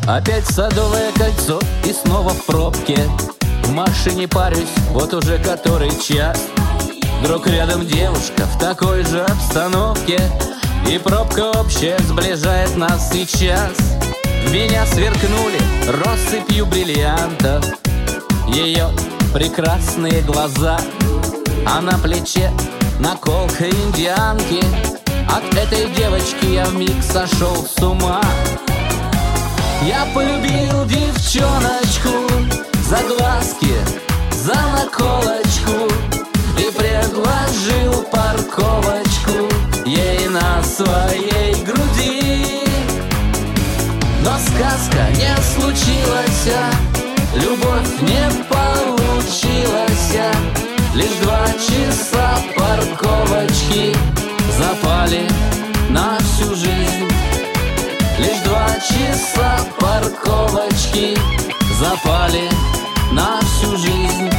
Опять Садовое кольцо и снова в пробке. В машине парюсь, вот уже который час. Вдруг рядом девушка в такой же обстановке, и пробка общая сближает нас сейчас. В меня сверкнули россыпью бриллиантов ее прекрасные глаза, а на плече наколка индианки. От этой девочки я вмиг сошел с ума. Я полюбил девчоночку за глазки, за наколочку, и предложил парковочку ей на своей груди. Но сказка не случилась, любовь не получилась. Лишь 2 часа парковочки запали на всю жизнь. Лишь 2 часа парковочки запали на всю жизнь.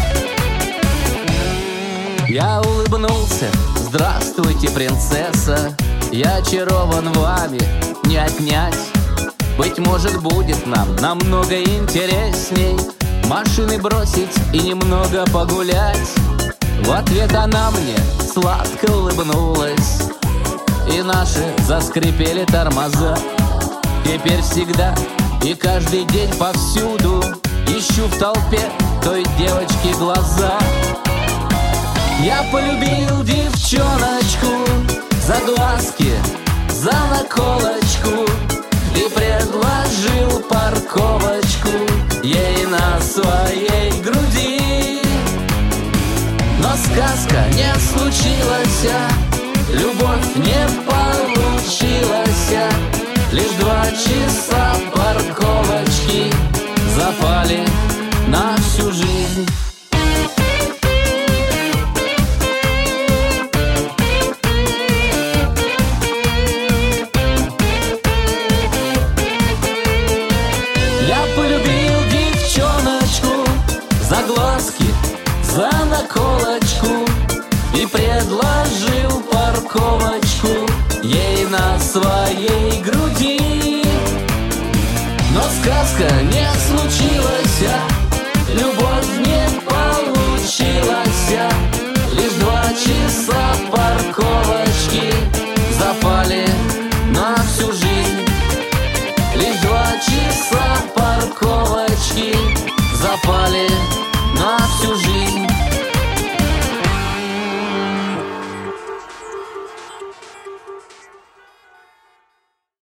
Я улыбнулся: здравствуйте, принцесса, я очарован вами, не отнять. Быть может, будет нам намного интересней машины бросить и немного погулять. В ответ она мне сладко улыбнулась, и наши заскрипели тормоза. Теперь всегда и каждый день повсюду ищу в толпе той девочки глаза. Я полюбил девчоночку за глазки, за наколочку, и предложил парковочку ей на своей груди. Но сказка не случилась, любовь не получилась. Лишь 2 часа парковочки запали на всю жизнь.